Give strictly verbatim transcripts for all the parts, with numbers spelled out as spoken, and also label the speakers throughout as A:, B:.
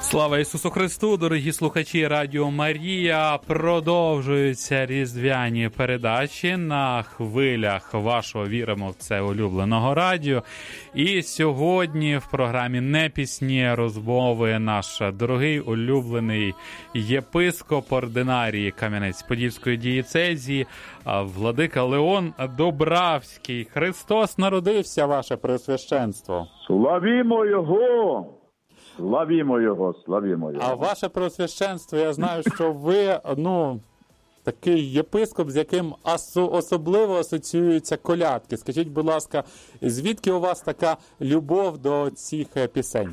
A: Слава Ісусу Христу, дорогі слухачі Радіо Марія. Продовжуються різдвяні передачі на хвилях вашого, віримо в це, улюбленого радіо. І сьогодні в програмі «Непісні розмови» наш дорогий улюблений єпископ ординарії Кам'янець-Подільської дієцезії владика Леон Добравський. Христос народився, ваше Преосвященство.
B: Славімо Його! Славімо Його, славімо Його.
A: А ваше Преосвященство, я знаю, що ви, ну, такий єпископ, з яким особливо асоціюються колядки. Скажіть, будь ласка, звідки у вас така любов до цих пісень?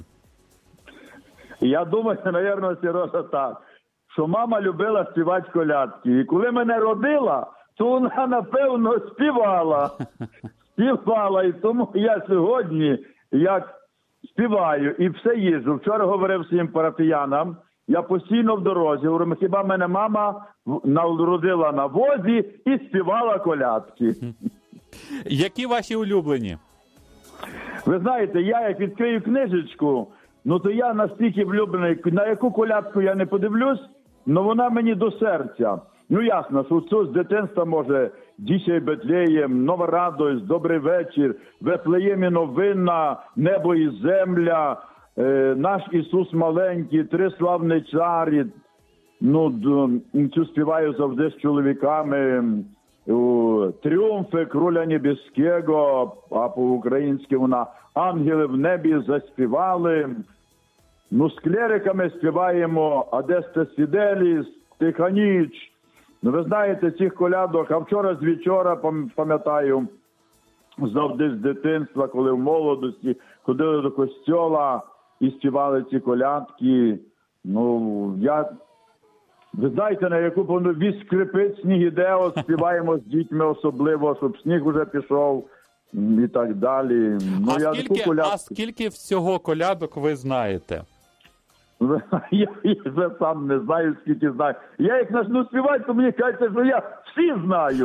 B: Я думаю, мабуть, Сережа, так, що мама любила співати колядки. І коли мене родила, то вона, напевно, співала. Співала, і тому я сьогодні, як співаю і все їжджу. Вчора говорив своїм парафіянам, я постійно в дорозі. Говорю, хіба мене мама народила на возі і співала колядки.
A: Які ваші улюблені?
B: Ви знаєте, я як відкрию книжечку, ну то я настільки влюблений, на яку колядку я не подивлюсь, але вона мені до серця. Ну ясно, що це з дитинства може «Дісяй Бетлеєм», «Нова радость», «Добрий вечір», «Вифлеємі новина», «Небо і земля», е, «Наш Ісус маленький», «Три славні царі». Ну, цю співаю завжди з чоловіками. «Тріумфи кроля небесного», а по-українськи вона «Ангели в небі заспівали». Ну, з клериками співаємо «Адесте Фіделіс», «Тиха ніч». Ну, ви знаєте, цих колядок, а вчора з вечора, пам'ятаю, завжди з дитинства, коли в молодості ходили до костьола і співали ці колядки. Ну, я, ви знаєте, на яку повну «Вісь скрипить, сніг іде», співаємо з дітьми особливо, щоб сніг уже пішов і так далі. Ну,
A: а,
B: я
A: скільки,
B: колядку...
A: а скільки всього колядок ви знаєте?
B: Я, я вже сам не знаю, скільки знаю. Я як почну співати, то мені кажеться, що я всі знаю.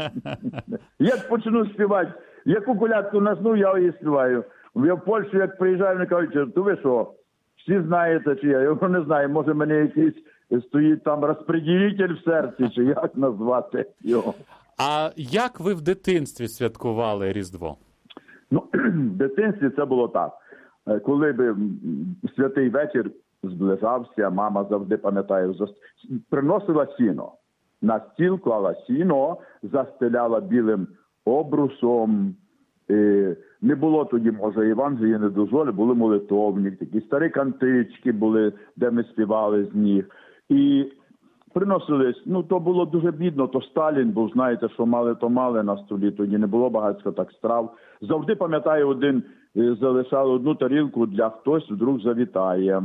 B: Як почну співати, яку колядку почну, я її співаю. Я в Польщу, як приїжджаю, мені кажуть, то ви що, всі знаєте, чи я? Я не знаю, може мене якийсь стоїть там розпреділитель в серці, чи як назвати його.
A: А як ви в дитинстві святкували Різдво?
B: Ну, в дитинстві це було так. Коли би святий вечір зближався, мама завжди, пам'ятаю, приносила сіно. На стіл клала сіно, застеляла білим обрусом. Не було тоді, може, Євангелії не дозволі, були молитовні, такі старі кантички були, де ми співали з них. І приносили, ну, то було дуже бідно, то Сталін був, знаєте, що мали, то мали на столі, тоді не було багатько так страв. Завжди, пам'ятаю, один залишав одну тарілку для хтось, вдруг завітає.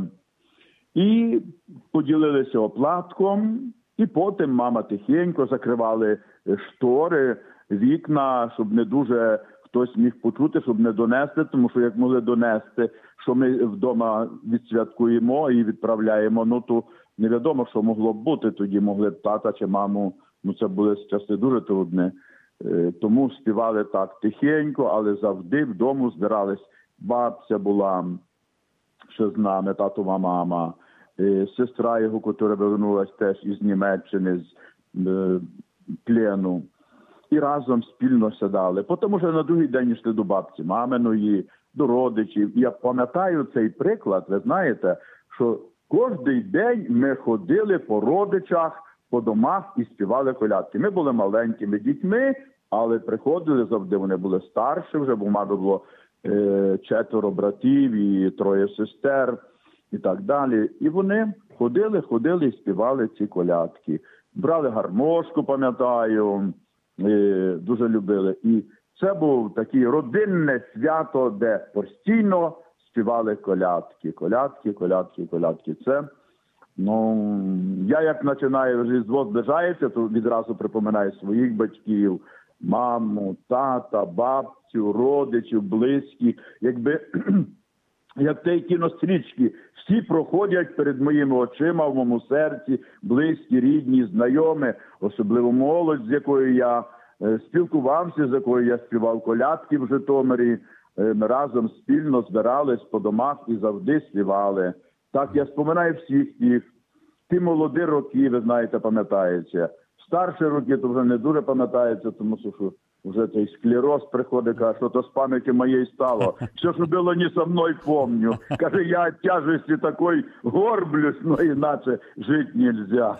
B: І поділилися оплатком, і потім мама тихенько закривали штори, вікна, щоб не дуже хтось міг почути, щоб не донести, тому що як могли донести, що ми вдома відсвяткуємо і відправляємо, ну то невідомо, що могло б бути. Тоді могли б тата чи маму, ну це були часи дуже трудні. Тому співали так тихенько, але завжди вдома збирались. Бабця була ще з нами, татова мама, сестра його, яка повернулася теж із Німеччини, з плену. І разом спільно сідали. Потім вже на другий день йшли до бабці маминої, до родичів. І я пам'ятаю цей приклад, ви знаєте, що кожен день ми ходили по родичах, по домах і співали колядки. Ми були маленькими дітьми, але приходили завжди, вони були старші вже, бо в мами було е, четверо братів і троє сестер і так далі. І вони ходили, ходили і співали ці колядки. Брали гармошку, пам'ятаю, е, дуже любили. І це був таке родинне свято, де постійно співали колядки. Колядки, колядки, колядки. Це, ну, я як починаю Різдво зближається, то відразу припоминаю своїх батьків, маму, тата, бабцю, родичів, близьких. Якби, як те кінострічки, всі проходять перед моїми очима, в моєму серці, близькі, рідні, знайомі, особливо молодь, з якою я е, спілкувався, з якою я співав колядки в Житомирі. Е, ми разом спільно збирались по домах і завжди співали. Так, я споминаю всіх їх. Ті молоді роки, ви знаєте, пам'ятаєте. Старші роки то вже не дуже пам'ятається, тому що вже цей склероз приходить, каже, що то з пам'яті моєї стало. Все, що було не со мною, помню. Каже, я від тяжесті такої горблюсь, но іначе жити нельзя.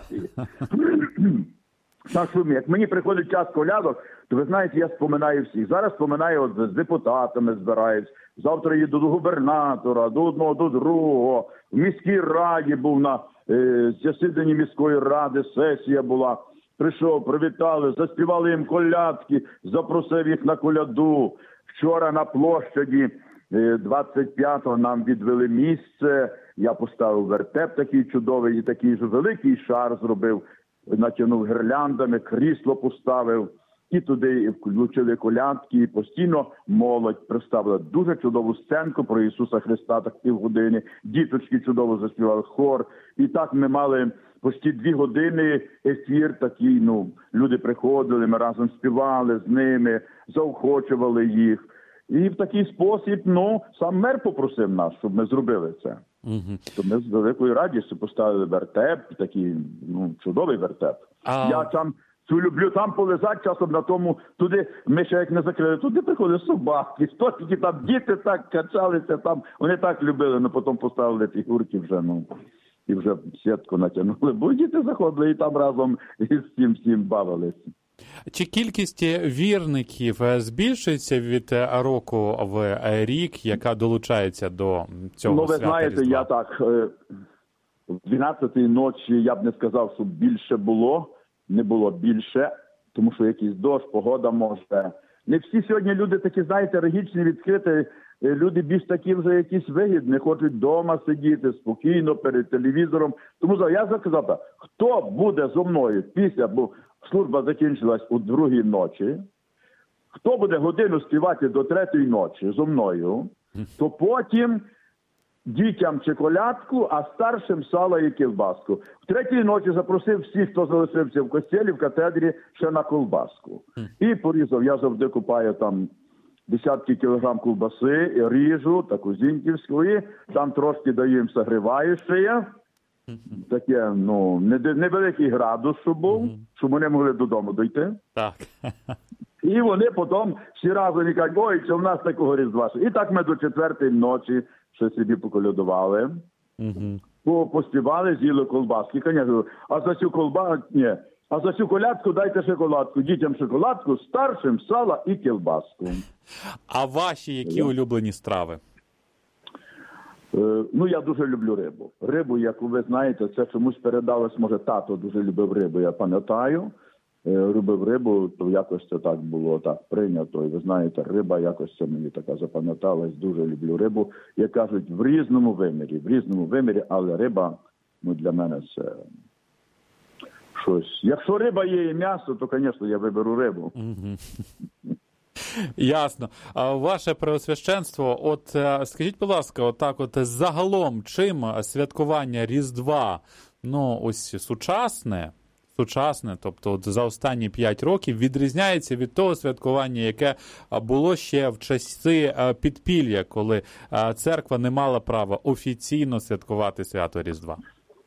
B: Так що, як мені приходить час колядок, то ви знаєте, я споминаю всіх. Зараз споминаю, от з депутатами збираюсь. Завтра їду до губернатора, до одного, до другого. В міській раді був на е, засіданні міської ради, сесія була. Прийшов, привітали, заспівали їм колядки, запросив їх на коляду. Вчора на площаді е, двадцять п'ятого нам відвели місце. Я поставив вертеп такий чудовий і такий ж великий шар зробив. Натягнув гірляндами, крісло поставив, і туди включили колядки, і постійно молодь представила дуже чудову сценку про Ісуса Христа, так півгодини, діточки чудово заспівали, хор, і так ми мали почти дві години ефір такий, ну, люди приходили, ми разом співали з ними, заохочували їх, і в такий спосіб, ну, сам мер попросив нас, щоб ми зробили це. Угу. То ми з великою радістю поставили вертеп, такий, ну, чудовий вертеп. А... Я там цю люблю там полежати часом на тому, туди, ми ще як не закрили, туди приходять собаки, хто тільки там діти так качалися, там, вони так любили, але потім поставили фігурки вже, ну, і вже сітку натягнули, бо діти заходили і там разом із цим всім бавилися.
A: Чи кількість вірників збільшується від року в рік, яка долучається до цього
B: ну, ви
A: свята
B: знаєте,
A: Різдва?
B: Я так, в дванадцятій ночі я б не сказав, що більше було, не було більше, тому що якийсь дощ, погода може. Не всі сьогодні люди такі, знаєте, регічні, відкриті, люди більш такі вже якісь вигідні, хочуть вдома сидіти, спокійно, перед телевізором. Тому я заказав так, хто буде зо мною після, бо служба закінчилась у другій ночі, хто буде годину співати до третьої ночі зо мною, то потім дітям чоколядку, а старшим сало і кілбаску. В третій ночі запросив всіх, хто залишився в костелі, в катедрі, ще на колбаску. І порізав, я завжди купаю там десятки кілограм ковбаси, і ріжу, таку зіньківську, і там трошки даю їм согріваюче. Таке, ну, невеликий градус, щоб був, mm-hmm. щоб вони могли додому дійти. Так. І вони потім всі разом кажуть, ой, це в нас такого Різдва. І так ми до четвертої ночі ще собі поколядували. Mm-hmm. Поспівали, з'їли колбаски. Конечно, а за цю колбаску, ні, а за цю колядку дайте шоколадку. Дітям шоколадку, старшим сало і кілбаску.
A: А ваші які yeah. улюблені страви?
B: Ну, я дуже люблю рибу. Рибу, як ви знаєте, це чомусь передалось, може, тато дуже любив рибу, я пам'ятаю. Любив рибу, то якось це так було так прийнято. І ви знаєте, риба якось це мені така запам'яталась. Дуже люблю рибу. Як кажуть, в різному вимірі, в різному вимірі, але риба, ну, для мене це щось. Якщо риба є і м'ясо, то, звісно, я виберу рибу.
A: Ясно. Ваше Преосвященство, от скажіть, будь ласка, отак от загалом, чим святкування Різдва, ну, ось сучасне, сучасне, тобто от за останні п'ять років відрізняється від того святкування, яке було ще в часи підпілля, коли церква не мала права офіційно святкувати свято Різдва?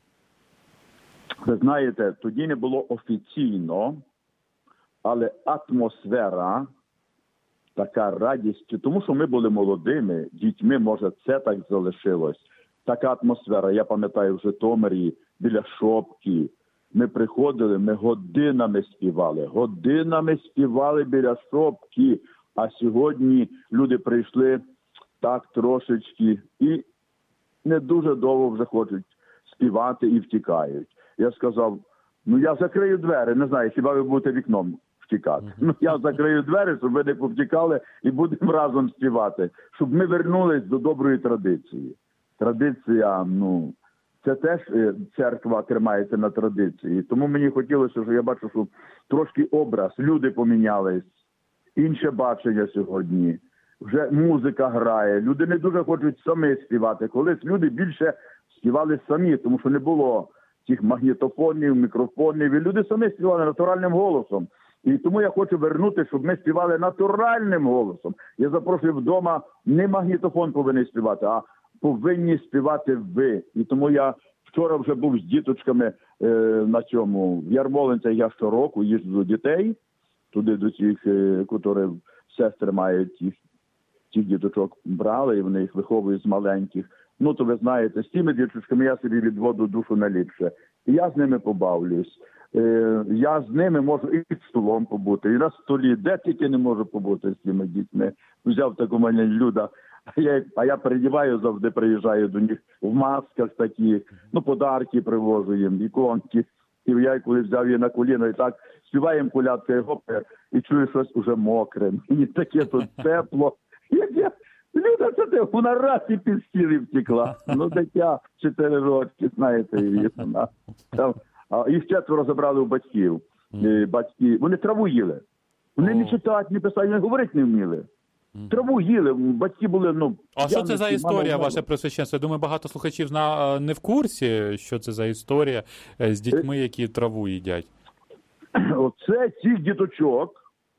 B: Ви знаєте, тоді не було офіційно, але атмосфера, така радість, тому що ми були молодими, дітьми, може, це так залишилось. Така атмосфера, я пам'ятаю, в Житомирі, біля Шопки, ми приходили, ми годинами співали, годинами співали біля Шопки, а сьогодні люди прийшли так трошечки і не дуже довго вже хочуть співати і втікають. Я сказав, ну я закрию двері, не знаю, хіба ви будете вікном втікати. Mm-hmm. Ну, я закрию двері, щоб ви не повтікали і будемо разом співати. Щоб ми вернулись до доброї традиції. Традиція, ну, це теж церква тримається на традиції. Тому мені хотілося, що я бачу, що трошки образ, люди помінялись, інше бачення сьогодні. Вже музика грає, люди не дуже хочуть самі співати. Колись люди більше співали самі, тому що не було тих магнітофонів, мікрофонів, і люди самі співали натуральним голосом. І тому я хочу вернути, щоб ми співали натуральним голосом. Я запрошую вдома, не магнітофон повинен співати, а повинні співати ви. І тому я вчора вже був з діточками е, на цьому, в Ярмолинцях я щороку їжджу до дітей, туди до тих, е, які сестри мають їх, тих діточок брали, і вони їх виховують з маленьких. Ну, то ви знаєте, з тими діточками я собі відводу душу наліпше. І я з ними побавлюсь. Е, я з ними можу і під столом побути, і на столі, де тільки не можу побути з цими дітьми. Взяв таку мене люда, а я, а я передіваю, завжди приїжджаю до них в масках таких, ну, подарки привожу їм, іконки. І я коли взяв її на коліно, і так співаємо колядки, і гопе, і чую щось уже мокре. Мені таке тут тепло. Як я, Люда, це ти, вона раз і під стіл і втекла. Ну, дитя, чотири роки, знаєте, і вона. Там, а їх четверо забрали у батьків. І батьки, вони траву їли. Вони не читати, не писати, не говорити не вміли. Траву їли, батьки були, ну...
A: А що це за історія, ваше Преосвященство? Я думаю, багато слухачів зна... не в курсі, що це за історія з дітьми, які траву їдять.
B: Оце цих діточок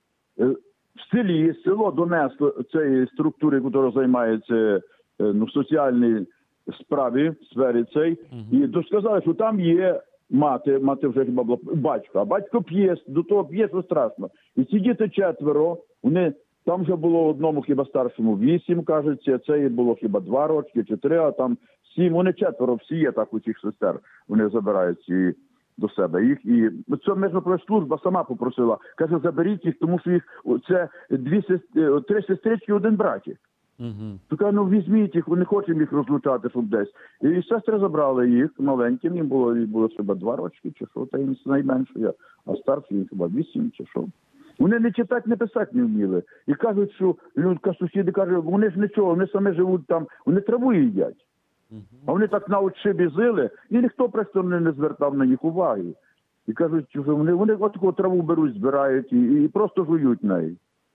B: в селі, село донесло цієї структури, яка займається ну, в соціальній справі, сфері цій, uh-huh. і досказали, що там є мати, мати вже хіба була, батько, а батько п'є, до того п'є, що страшно. І ці діти четверо, вони, там вже було одному хіба старшому вісім, кажеться, це було хіба два роки, чотири, а там сім, вони четверо, всі є так у цих сестер, вони забирають ці до себе їх. І це Межпродслужба сама попросила, каже, заберіть їх, тому що їх, це дві сестри, три сестрички, один братик. Uh-huh. Така, ну візьміть їх, не хочемо їх розлучати, щоб десь. І сестри забрали їх маленьким, їм було, їм було хіба два рочки, чи що, та їм найменше я, а старші їм хіба вісім, чи що. Вони не читати, не писати не вміли. І кажуть, що людка, сусіди кажуть, вони ж нічого, вони самі живуть там, вони траву їдять. Uh-huh. А вони так на отшибі жили, і ніхто просто не, не звертав на них уваги. І кажуть, що вони, вони отаку траву беруть, збирають і, і просто жують неї.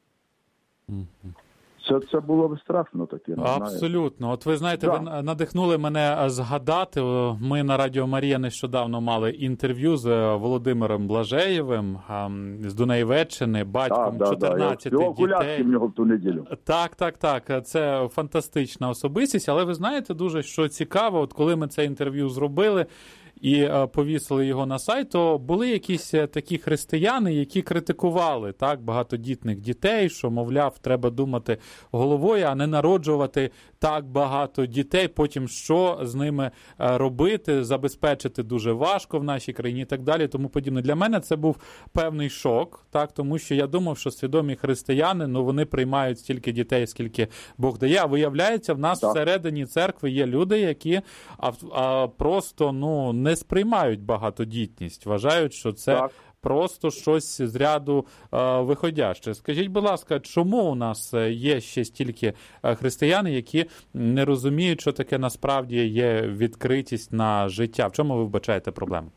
B: Uh-huh. Це, це було б страшно таке.
A: Абсолютно. От ви знаєте, да. ви надихнули мене згадати. Ми на Радіо Марія нещодавно мали інтерв'ю з Володимиром Блажеєвим з Дунайвеччини, батьком да, чотирнадцяти да, да. дітей.
B: В нього в ту неділю.
A: Так, так, так. Це фантастична особистість. Але ви знаєте дуже, що цікаво, от коли ми це інтерв'ю зробили, і повісили його на сайт, то були якісь такі християни, які критикували так багатодітних дітей, що, мовляв, треба думати головою, а не народжувати так багато дітей, потім що з ними робити, забезпечити дуже важко в нашій країні і так далі, тому подібне. Для мене це був певний шок, так, тому що я думав, що свідомі християни, ну, вони приймають стільки дітей, скільки Бог дає, а виявляється, в нас так. всередині церкви є люди, які а, а, просто, ну, не сприймають багатодітність, вважають, що це так. просто щось з ряду е, виходяще. Скажіть, будь ласка, чому у нас є ще стільки християн, які не розуміють, що таке насправді є відкритість на життя? В чому ви вбачаєте проблему?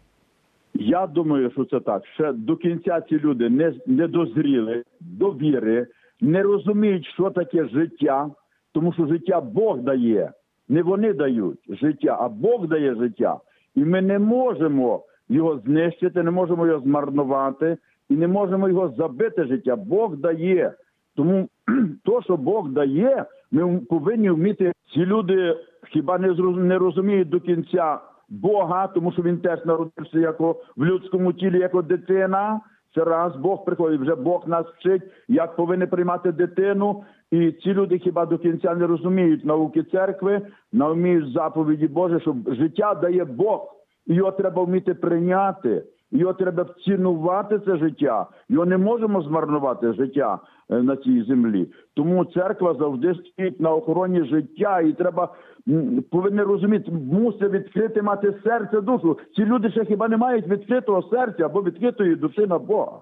B: Я думаю, що це так. Ще до кінця ці люди не, не дозріли до віри, не розуміють, що таке життя, тому що життя Бог дає. Не вони дають життя, а Бог дає життя. І ми не можемо його знищити, не можемо його змарнувати і не можемо його забити життя. Бог дає. Тому то, що Бог дає, ми повинні вміти. Ці люди хіба не розуміють до кінця Бога, тому що він теж народився як в людському тілі, як дитина. Це раз Бог приходить, вже Бог нас вчить, як повинні приймати дитину. І ці люди хіба до кінця не розуміють науки церкви, не вміють заповіді Божі, що життя дає Бог. Його треба вміти прийняти, його треба цінувати, це життя. Його не можемо змарнувати, життя на цій землі. Тому церква завжди стоїть на охороні життя, і треба, повинні розуміти, мусить відкрити мати серце, душу. Ці люди ще хіба не мають відкритого серця або відкритої душі на Бога.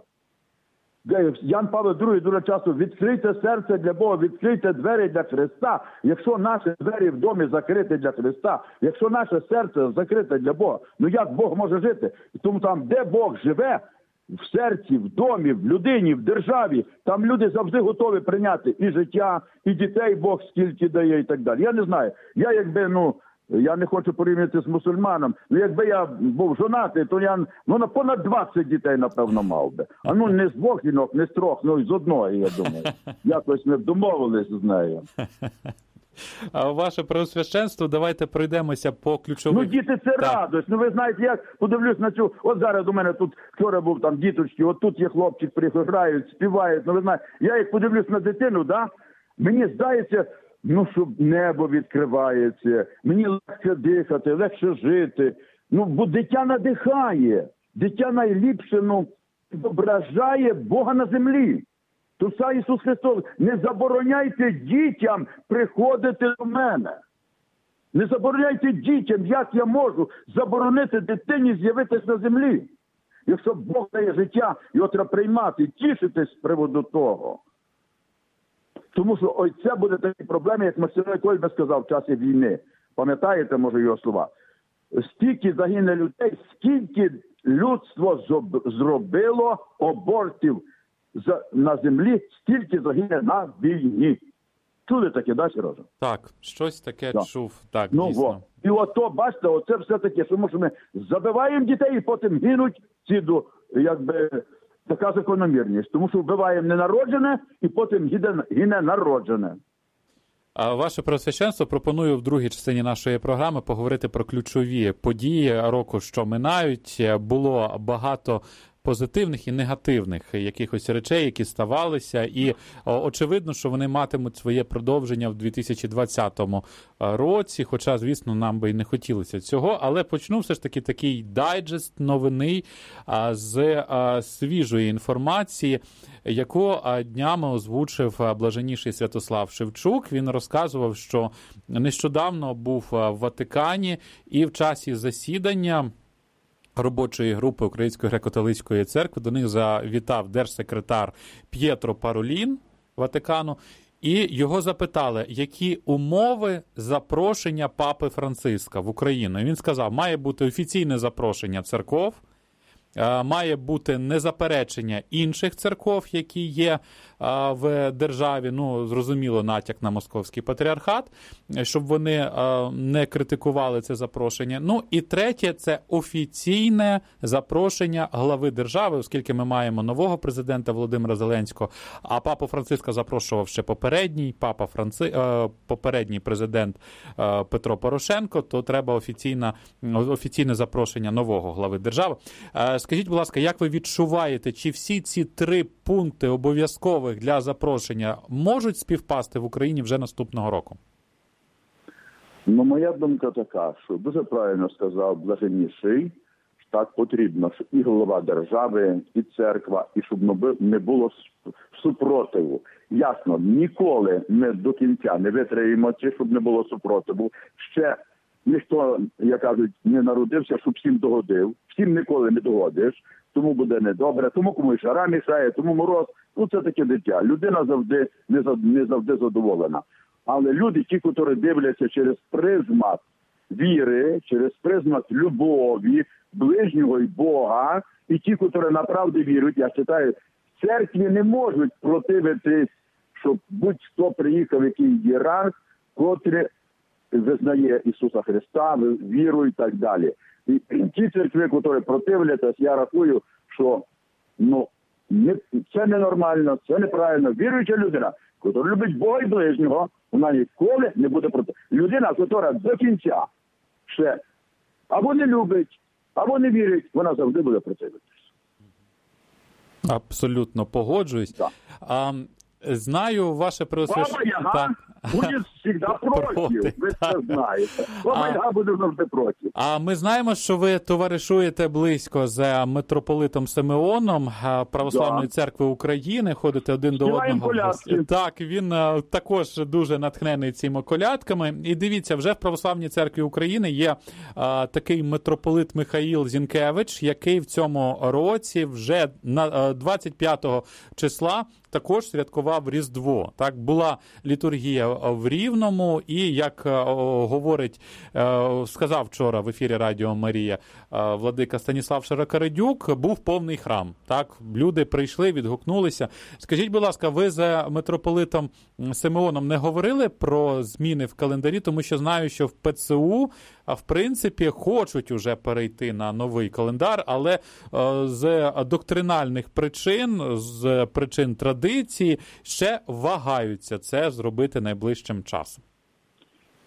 B: Ян Павло другий дуже часто: відкрийте серце для Бога, відкрийте двері для Христа. Якщо наші двері в домі закриті для Христа, якщо наше серце закрите для Бога, ну як Бог може жити? Тому там, де Бог живе, в серці, в домі, в людині, в державі, там люди завжди готові прийняти і життя, і дітей Бог скільки дає і так далі. Я не знаю, я якби, ну, я не хочу порівняти з мусульманом, але якби я був жонатий, то я, ну, на понад двадцять дітей, напевно, мав би. А ну, не з двох жінок, не з трьох, ну, з одної, я думаю. Якось ми домовились з нею.
A: Ваше Преосвященство, давайте пройдемося по ключовим...
B: Ну, діти, це
A: так.
B: радость. Ну, ви знаєте, як подивлюсь на цю... От зараз до мене тут вчора був там діточки, от тут є хлопчик, грають, співають. Ну, ви знаєте, я як подивлюсь на дитину, да, мені здається, ну, що небо відкривається, мені легше дихати, легше жити. Ну, бо дитя надихає. Дитя найліпше, ну, відображає Бога на землі. То сам Ісус Христос, не забороняйте дітям приходити до мене. Не забороняйте дітям, як я можу заборонити дитині з'явитись на землі. Якщо Бог дає життя, його треба приймати, тішитись з приводу того. Тому що ось це буде такі проблеми, як Максим Кольбе сказав в часі війни. Пам'ятаєте, може, його слова? Стільки загине людей, скільки людство зробило абортів на землі, стільки загине на війні. Чули таке, да, Сережа?
A: Так, щось таке
B: да.
A: чув, так,
B: ну,
A: дійсно.
B: Во. І ото, бачите, оце все таке, тому що ми забиваємо дітей і потім гинуть ці, якби, така закономірність. Тому що вбиваємо ненароджене і потім гине, гине народжене.
A: Ваше Преосвященство, пропоную в другій частині нашої програми поговорити про ключові події року, що минають. Було багато позитивних і негативних якихось речей, які ставалися, і очевидно, що вони матимуть своє продовження в дві тисячі двадцятому році, хоча, звісно, нам би і не хотілося цього, але почну все ж таки такий дайджест новини з свіжої інформації, яку днями озвучив блаженніший Святослав Шевчук. Він розказував, що нещодавно був в Ватикані і в часі засідання робочої групи Української греко-католицької церкви до них завітав держсекретар П'єтро Паролін Ватикану, і його запитали, які умови запрошення Папи Франциска в Україну. І він сказав, має бути офіційне запрошення церков, має бути незаперечення інших церков, які є в державі, ну, зрозуміло, натяк на Московський патріархат, щоб вони не критикували це запрошення. Ну, і третє, це офіційне запрошення глави держави, оскільки ми маємо нового президента Володимира Зеленського, а Папу Франциска запрошував ще попередній, папа Франци... попередній президент Петро Порошенко, то треба офіційне, офіційне запрошення нового глави держави. Скажіть, будь ласка, як ви відчуваєте, чи всі ці три пункти обов'язкових для запрошення можуть співпасти в Україні вже наступного року?
B: Ну, моя думка така, що дуже правильно сказав блаженніший, що так потрібно, що і голова держави, і церква, і щоб не було супротиву. Ясно, ніколи ми до кінця не витримаємо це, щоб не було супротиву. Ще ніхто, як кажуть, не народився, щоб всім догодив. Всім ніколи не догодиш, тому буде недобре, тому комусь жара мішає, тому мороз. Ну, це таке дитя. Людина завжди не, не завжди задоволена. Але люди, ті, які дивляться через призмат віри, через призмат любові, ближнього і Бога, і ті, які направду вірують, я вважаю, в церкві не можуть противитись, щоб будь-хто приїхав, який є ранг, котрий визнає Ісуса Христа, віру і так далі. І ті церкви, які противляться, я рахую, що ну, не, це ненормально, це неправильно. Віруюча людина, яка любить Бога і ближнього, вона ніколи не буде проти. Людина, яка до кінця ще або не любить, або не вірить, вона завжди буде противитися.
A: Абсолютно погоджуюсь.
B: Так.
A: А, знаю ваше Преосвященство.
B: Баба Яга буде завжди проти, ви це знаєте. Баба Яга буде завжди проти.
A: А ми знаємо, що ви товаришуєте близько з митрополитом Симеоном Православної да. церкви України, ходите один
B: Співаємо
A: до одного.
B: колядки.
A: Так, він також дуже натхнений цими колядками. І дивіться, вже в Православній церкві України є а, такий митрополит Михаїл Зінкевич, який в цьому році вже на двадцять п'ятого числа також святкував Різдво. Так, була літургія в Рівному і, як говорить, сказав вчора в ефірі Радіо Марія владика Станіслав Широкорадюк, був повний храм. Так, люди прийшли, відгукнулися. Скажіть, будь ласка, ви з митрополитом Симеоном не говорили про зміни в календарі, тому що знаю, що в ПЦУ, в принципі, хочуть уже перейти на новий календар, але з доктринальних причин, з причин традиції, ще вагаються це зробити найближчим часом.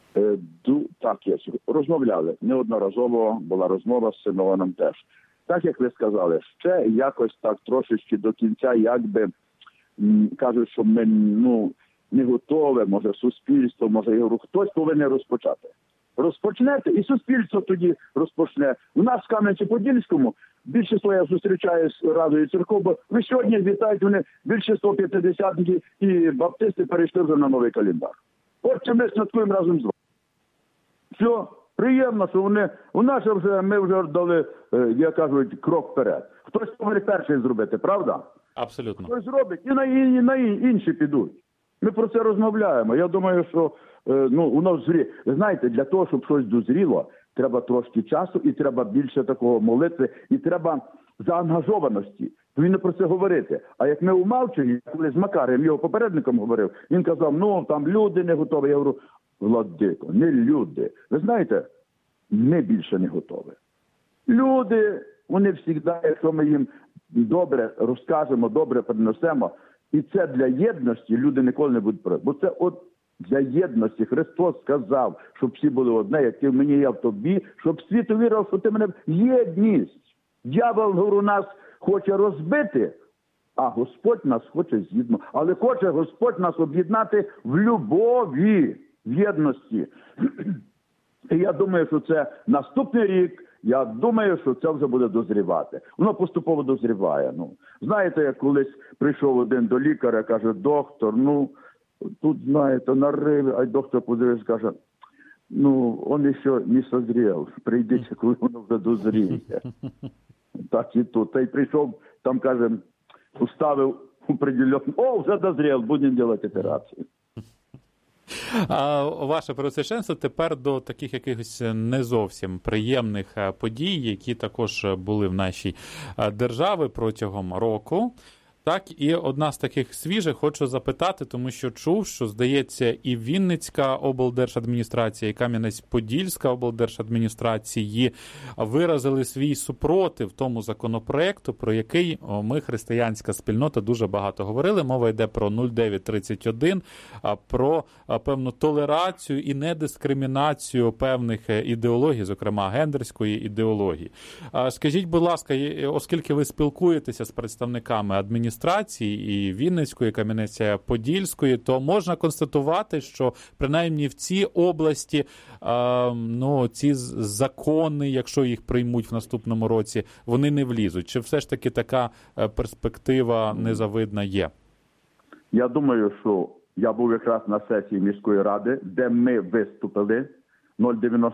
B: Е, ду, так, є. Розмовляли. Неодноразово була розмова з Симеоном теж. Так, як ви сказали, ще якось так трошечки до кінця, якби м, кажуть, що ми ну, не готові, може суспільство, може я говорю, хтось повинен розпочати. Розпочнете, і суспільство тоді розпочне. У нас в Кам'янці-Подільському більшість я зустрічаю з Радою церков, бо ви сьогодні вітають, вони більшість п'ятидесятники і баптисти перейшли вже на новий календар. От ми святкуємо разом з вами. Все, приємно, що вони, у нас вже, ми вже дали, як кажуть, крок вперед. Хтось повинен перший зробити, правда?
A: Абсолютно.
B: Хтось зробить, і на, і на інші підуть. Ми про це розмовляємо. Я думаю, що ну, воно зрі. Ви знаєте, для того, щоб щось дозріло, треба трошки часу, і треба більше такого молитви, і треба заангажованості. Повинно про це говорити. А як ми умовчуємо, я коли з Макарем, його попередником говорив, він казав, ну, там люди не готові. Я говорю, владико, не люди. Ви знаєте, ми більше не готові. Люди, вони завжди, якщо ми їм добре розкажемо, добре принесемо, і це для єдності, люди ніколи не будуть проти. Бо це от для єдності Христос сказав, щоб всі були одне, як ти в мені, я в тобі, щоб світ увірив, що ти мене єдність. Дьявол, говорю, нас хоче розбити, а Господь нас хоче з'єднати. Але хоче Господь нас об'єднати в любові, в єдності. І я думаю, що це наступний рік, я думаю, що це вже буде дозрівати. Воно поступово дозріває. Ну, знаєте, як колись прийшов один до лікаря, каже, доктор, ну, тут, знаєте, нариви, а доктор подивився, каже, ну, він ще не созрів, прийдіть, коли воно вже дозріє. Так і тут. Та й прийшов, там, каже, уставив определенно, о, вже дозрів, будемо робити операцію.
A: А ваше Преосвященство, тепер до таких якихось не зовсім приємних подій, які також були в нашій державі протягом року. Так, і одна з таких свіжих хочу запитати, тому що чув, що, здається, і Вінницька облдержадміністрація, і Кам'янець-Подільська облдержадміністрації виразили свій супротив тому законопроекту, про який ми, християнська спільнота, дуже багато говорили. Мова йде про нуль дев'ять тридцять один, про певну толерацію і недискримінацію певних ідеологій, зокрема гендерської ідеології. Скажіть, будь ласка, оскільки ви спілкуєтеся з представниками адміністрації, і Вінницької, Кам'янеця-Подільської, то можна констатувати, що принаймні в цій області е, ну, ці закони, якщо їх приймуть в наступному році, вони не влізуть. Чи все ж таки така перспектива незавидна є?
B: Я думаю, що я був якраз на сесії міської ради, де ми виступили нуль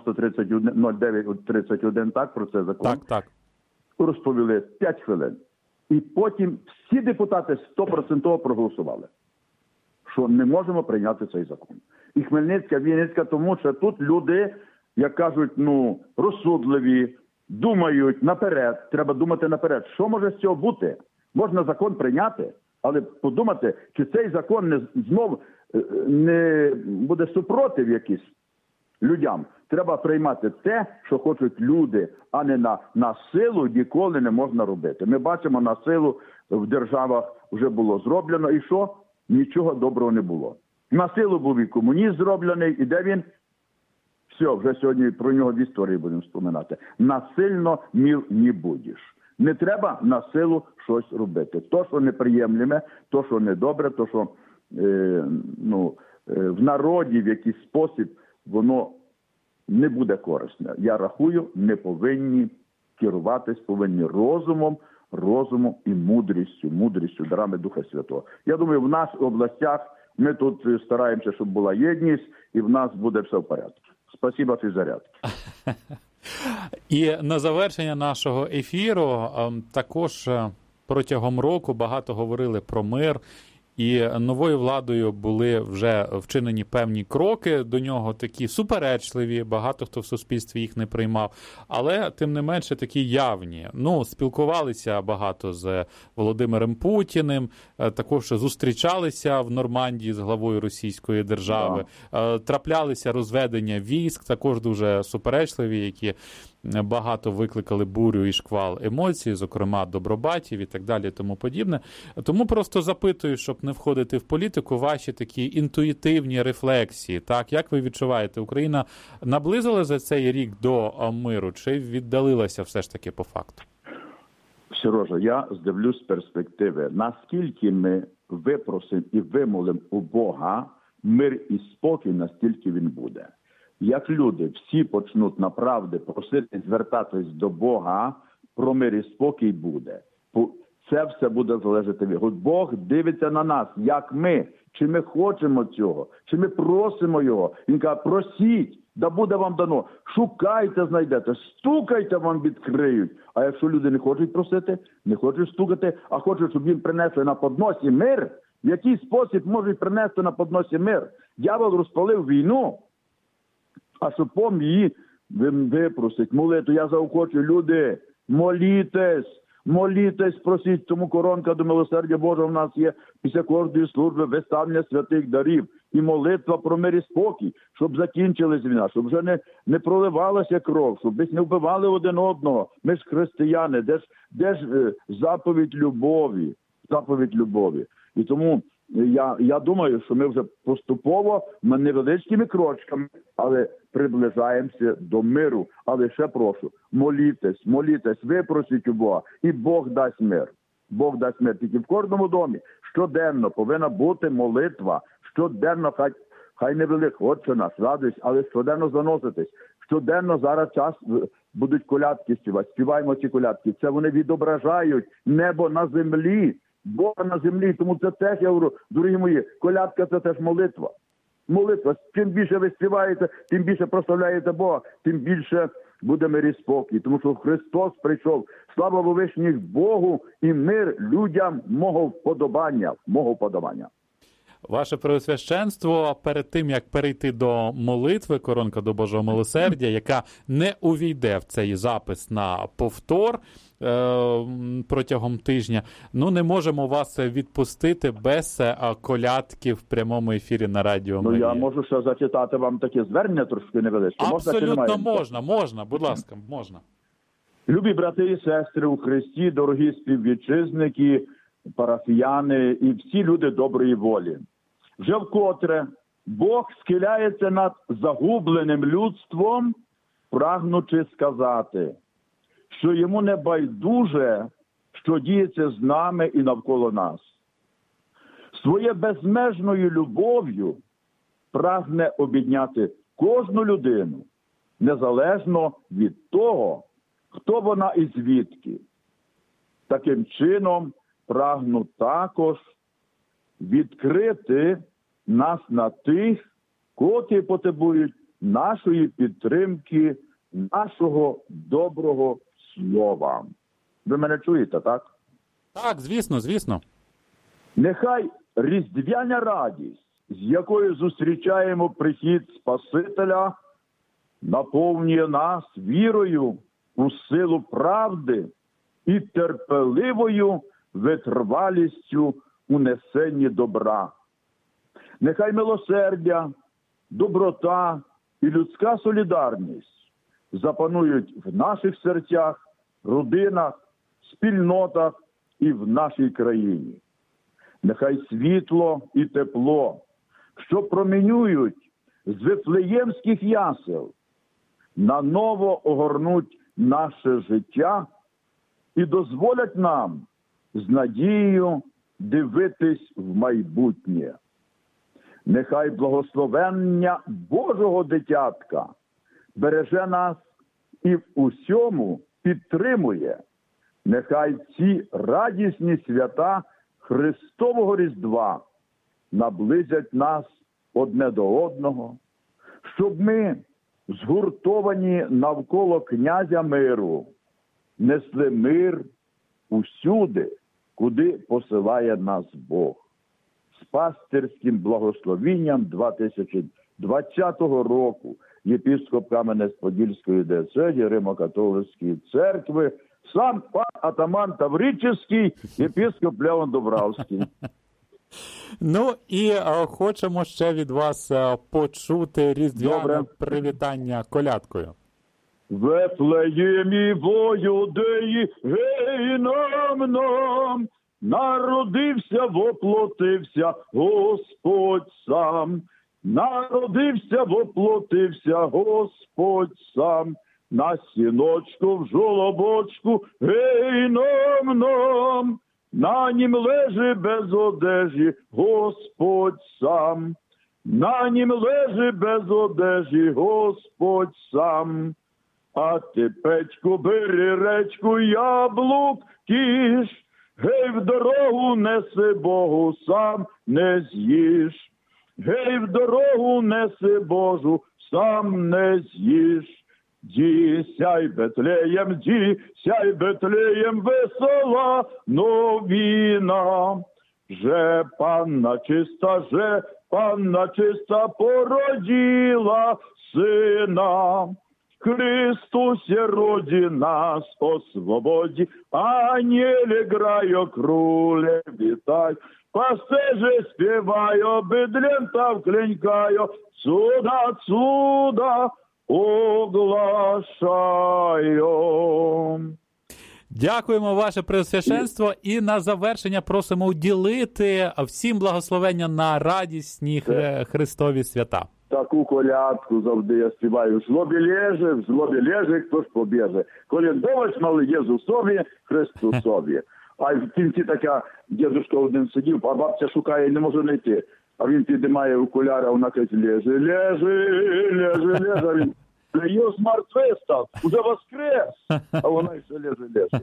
B: дев'ять тридцять один, так, про це закон?
A: Так, так.
B: Розповіли п'ять хвилин. І потім всі депутати сто відсотків проголосували, що не можемо прийняти цей закон. І Хмельницька, Вінницька, тому що тут люди, як кажуть, ну, розсудливі, думають наперед, треба думати наперед. Що може з цього бути? Можна закон прийняти, але подумати, чи цей закон не знов не буде супротив якийсь людям. Треба приймати те, що хочуть люди, а не на, на силу ніколи не можна робити. Ми бачимо, на силу в державах вже було зроблено, і що? Нічого доброго не було. На силу був і комуніст зроблений, і де він? Все, вже сьогодні про нього в історії будемо вспоминати. Насильно міл не будеш. Не треба на силу щось робити. То, що неприємне, то, що недобре, то, що е, ну, е, в народі в якийсь спосіб воно не буде корисне. Я рахую, не повинні керуватись, повинні розумом, розумом і мудрістю, мудрістю, дарами Духа Святого. Я думаю, в наших областях ми тут стараємося, щоб була єдність, і в нас буде все в порядку. Спасибо, фізаряд.
A: І на завершення нашого ефіру також протягом року багато говорили про мир. І новою владою були вже вчинені певні кроки до нього, такі суперечливі, багато хто в суспільстві їх не приймав, але тим не менше такі явні. Ну, спілкувалися багато з Володимиром Путіним, також зустрічалися в Нормандії з главою Російської держави, yeah. траплялися розведення військ, також дуже суперечливі, які багато викликали бурю і шквал емоцій, зокрема добробатів і так далі, і тому подібне. Тому просто запитую, щоб не входити в політику, ваші такі інтуїтивні рефлексії. Так, як ви відчуваєте, Україна наблизила за цей рік до миру чи віддалилася все ж таки по факту?
B: Сережа, я здивлюсь з перспективи. Наскільки ми випросимо і вимолимо у Бога мир і спокій, настільки він буде. Як люди всі почнуть направди просити звертатись до Бога, про мир і спокій буде. Це все буде залежати від. Бог дивиться на нас, як ми, чи ми хочемо цього, чи ми просимо його. Він каже, просіть, да буде вам дано. Шукайте, знайдете, стукайте, вам відкриють. А якщо люди не хочуть просити, не хочуть стукати, а хочуть, щоб їм принесли на подносі мир, в який спосіб можуть принести на подносі мир? Дьявол розпалив війну, а щоб пом її випросить, молитву. Я заохочу, люди, молітесь, молітесь, просіть, тому коронка до милосердя Божого в нас є після кожної служби виставлення святих дарів і молитва про мир і спокій, щоб закінчилась війна, щоб вже не, не проливалася кров, щоб ми не вбивали один одного. Ми ж християни, де ж, де ж е, заповідь любові, заповідь любові. І тому я, я думаю, що ми вже поступово, невеличкими крочками, але приближаємося до миру. Але ще прошу, молітесь, молітесь, випросіть у Бога, і Бог дасть мир. Бог дасть мир. Тільки в кожному домі щоденно повинна бути молитва, щоденно, хай, хай невелик, Отче наш, радість, але щоденно заноситись. Щоденно зараз час будуть колядки співати. Співаємо ці колядки. Це вони відображають небо на землі. Бога на землі, тому це теж, я говорю, дорогі мої, колядка – це теж молитва. Молитва. Чим більше ви співаєте, тим більше прославляєте Бога, тим більше буде мир і спокій. Тому що Христос прийшов. Слава Вовишній Богу і мир людям мого вподобання. Мого вподобання.
A: Ваше Преосвященство, перед тим, як перейти до молитви, коронка до Божого милосердя, яка не увійде в цей запис на повтор е- протягом тижня, ну не можемо вас відпустити без е- колядки в прямому ефірі на Радіо Марія.
B: Ну я можу ще зачитати вам таке звернення трошки невеличке.
A: Абсолютно можна, можна, можна, будь ласка, можна.
B: Любі брати і сестри у Христі, дорогі співвітчизники, парафіяни і всі люди доброї волі. Вже вкотре Бог схиляється над загубленим людством, прагнучи сказати, що йому не байдуже, що діється з нами і навколо нас. Своє безмежною любов'ю прагне обідняти кожну людину, незалежно від того, хто вона і звідки. Таким чином прагну також відкрити нас на тих, котрі потребують нашої підтримки, нашого доброго слова. Ви мене чуєте, так?
A: Так, звісно, звісно.
B: Нехай різдвяна радість, з якою зустрічаємо прихід Спасителя, наповнює нас вірою у силу правди і терпеливою витривалістю у несенні добра. Нехай милосердя, доброта і людська солідарність запанують в наших серцях, родинах, спільнотах і в нашій країні. Нехай світло і тепло, що промінюють з вифлеємських ясел, наново огорнуть наше життя і дозволять нам з надією дивитись в майбутнє. Нехай благословення Божого дитятка береже нас і в усьому підтримує. Нехай ці радісні свята Христового Різдва наблизять нас одне до одного, щоб ми, згуртовані навколо князя миру, несли мир усюди, куди посилає нас Бог. З пастирським благословінням дві тисячі двадцятого року єпископ Кам'янець-Подільської диецезії Римо-католицької церкви, сам пан атаман Таврический, єпископ Леон Дубравський.
A: Ну і а, хочемо ще від вас а, почути різдвяне
B: Добре.
A: привітання колядкою.
B: Вифлеємі в Юдеї, гей нам, нам, народився, воплотився Господь сам. Народився, воплотився Господь сам. На сіночку, в жолобочку, гей нам, нам, на нім лежи без одежі Господь сам. На нім лежи без одежі Господь сам. А ти, Петьку, бери речку, яблук кіш, гей, в дорогу неси Богу, сам не з'їш. Гей, в дорогу неси Божу, сам не з'їш. Ді, сяй, Бетлеєм, ді, сяй, Бетлеєм, весела новина. Же панна чиста, же панна чиста породила сина. Христос є роді нас о свободі, ангели граю, круле вітай. Пастеже співаю, бидлем та вклінькаю, цуда, цуда оглашаю.
A: Дякуємо, ваше Преосвященство, і на завершення просимо уділити всім благословення на радісні Христові свята.
B: Таку колядку завжди я співаю. В злобі леже, в злобі леже, хто ж побіже. Колядовать мали Єзусові, Христосові. А в кінці така, дідушка один сидів, а бабця шукає і не може знайти. А він піднімає окуляри, а вона каже, леже, леже, леже, леже. А він, Йос мертвий став, уже воскрес. А вона ще леже, леже.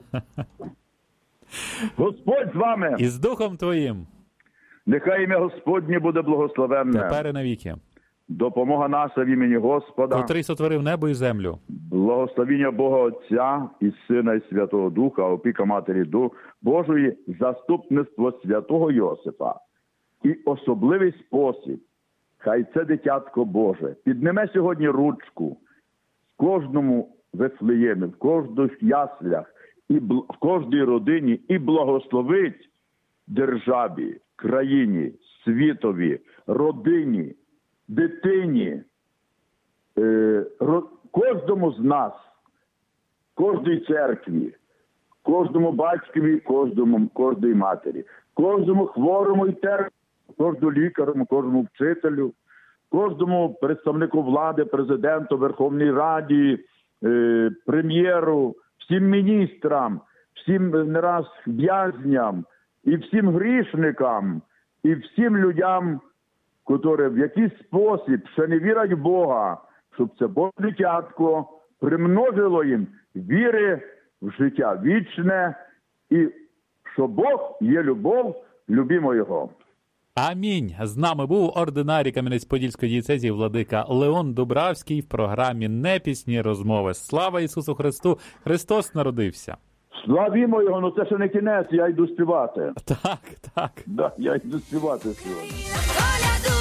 B: Господь з вами.
A: І з Духом Твоїм.
B: Нехай ім'я Господнє буде благословенне.
A: Тепер і навіки.
B: Допомога наша в імені Господа,
A: котрий сотворив небо і землю.
B: Благословіння Бога Отця і Сина і Святого Духа, опіка Матері Божої, заступництво святого Йосифа і особливий спосіб, хай це дитятко Боже підніме сьогодні ручку в кожному Вифлеємі, в кожних яслях, і в кожній родині і благословить державі, країні, світові, родині, дитині, е, ро, кожному з нас, кожній церкві, кожному батькові, кожному, кожній матері, кожному хворому і терпі, кожному лікарю, кожному вчителю, кожному представнику влади, президенту, Верховній Раді, е, прем'єру, всім міністрам, всім не раз в'язням, і всім грішникам, і всім людям, які в якийсь спосіб ще не вірять в Бога, щоб це Боже дитятко примножило їм віри в життя вічне, і що Бог є любов, любімо Його.
A: Амінь. З нами був ординарій Кам'янець-Подільської дієцезії владика Леон Дубравський в програмі «Непісні розмови». Слава Ісусу Христу! Христос народився!
B: Славімо Його, ну це ще не кінець, я йду співати.
A: Так, так.
B: Да, я йду співати сьогодні.